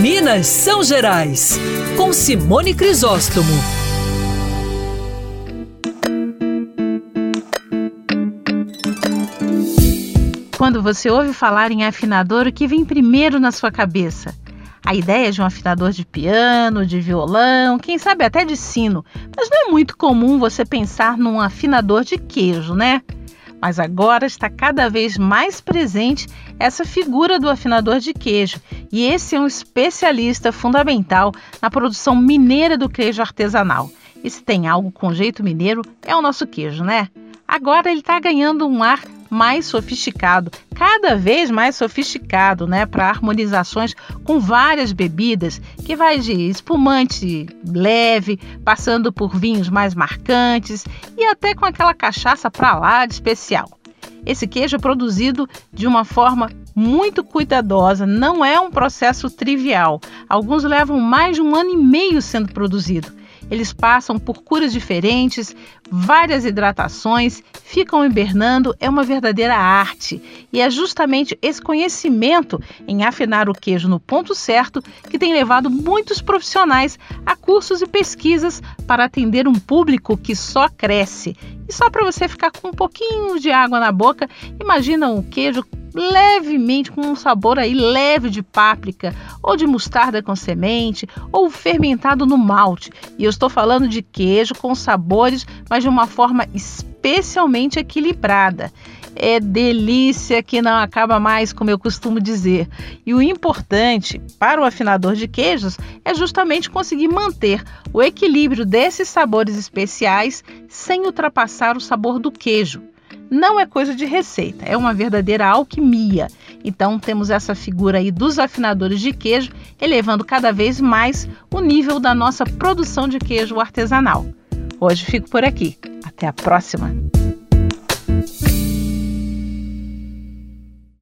Minas São Gerais, com Simone Crisóstomo. Quando você ouve falar em afinador, o que vem primeiro na sua cabeça? A ideia de um afinador de piano, de violão, quem sabe até de sino. Mas não é muito comum você pensar num afinador de queijo, né? Mas agora está cada vez mais presente essa figura do afinador de queijo. E esse é um especialista fundamental na produção mineira do queijo artesanal. E se tem algo com jeito mineiro, é o nosso queijo, né? Agora ele está ganhando um ar mais sofisticado, cada vez mais sofisticado, né, para harmonizações com várias bebidas, que vai de espumante leve, passando por vinhos mais marcantes e até com aquela cachaça para lá de especial. Esse queijo é produzido de uma forma muito cuidadosa, não é um processo trivial. Alguns levam mais de 1 ano e meio sendo produzido. Eles passam por curas diferentes, várias hidratações, ficam hibernando, é uma verdadeira arte. E é justamente esse conhecimento em afinar o queijo no ponto certo que tem levado muitos profissionais a cursos e pesquisas para atender um público que só cresce. E só para você ficar com um pouquinho de água na boca, imagina um queijo levemente com um sabor aí leve de páprica ou de mostarda com semente ou fermentado no malte. E eu estou falando de queijo com sabores, mas de uma forma especialmente equilibrada. É delícia que não acaba mais, como eu costumo dizer. E o importante para o afinador de queijos é justamente conseguir manter o equilíbrio desses sabores especiais sem ultrapassar o sabor do queijo. Não é coisa de receita, é uma verdadeira alquimia. Então temos essa figura aí dos afinadores de queijo, elevando cada vez mais o nível da nossa produção de queijo artesanal. Hoje fico por aqui. Até a próxima!